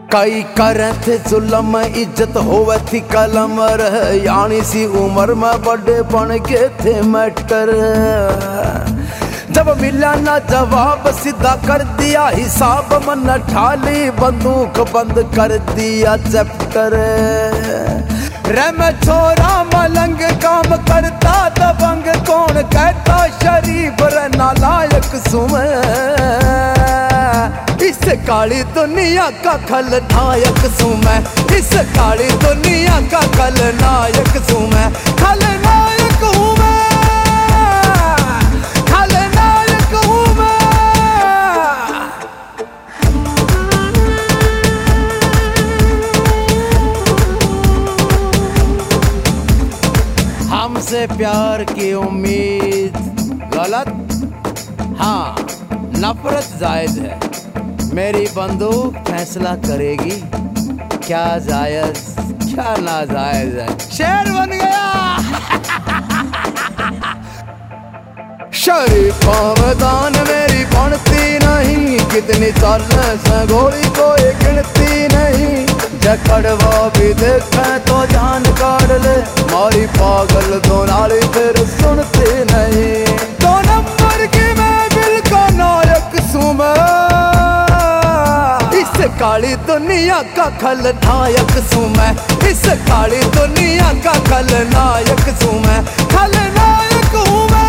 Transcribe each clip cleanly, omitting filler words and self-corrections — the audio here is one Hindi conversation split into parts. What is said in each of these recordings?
कई करे थे जुल्म इज्जत होवे थी कलम यानी सी उम्र में बड़े बन के थे मैटर। जब मिला ना जवाब सीधा कर दिया हिसाब, मन ठाली बंदूक बंद कर दिया चैप्टर। रे मैं छोरा मलंग काम करता दबंग, कौन कहता शरीफ रे नालायक सुमे। इस काली दुनिया का खलनायक सू मैं, इस काली दुनिया का खलनायक सू मैं। खलनायक हूँ मैं, खलनायक हूँ मैं। हमसे प्यार की उम्मीद गलत, हाँ नफरत जायज है। मेरी बंदूक फैसला करेगी क्या जायज क्या नाजायज है। शेर बन गया। शरीफा मैदान मेरी बनती नहीं, कितनी चाले से गोली कोई गिनती नहीं। जकड़वा भी देखे तो जान काट ले, मारी पागल दो नाली फिर सुनती नहीं। दो नंबर की मैं बिल का नायक सू मैं, इस काली दुनिया का खलनायक सू मैं। इस काली दुनिया का खलनायक सू मैं। खलनायक हूँ मैं,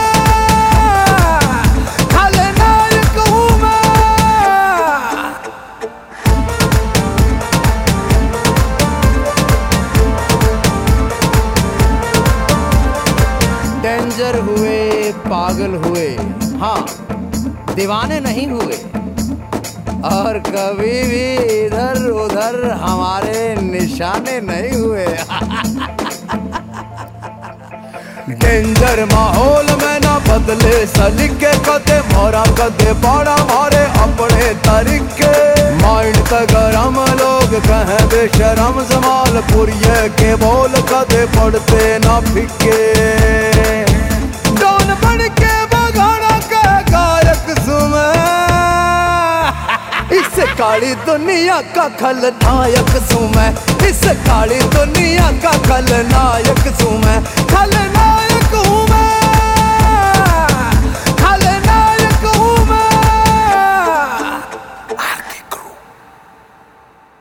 खलनायक हूँ मैं। डेंजर हुए पागल हुए, हाँ दीवाने नहीं हुए, और कभी भी इधर उधर हमारे निशाने नहीं हुए। डेंजर माहौल में ना बदले सलीके, कदे मोरा कदे बड़ा मारे अपने तरीके। माइंड तक गरम लोग कहें बेशरम, जमाल पुरिये के बोल कदे पड़ते ना फिके। डॉन बन के बगाना के गायक सुमे, इस काली दुनिया का खलनायक सू मैं। इस काली दुनिया का खलनायक सू मैं। खलनायक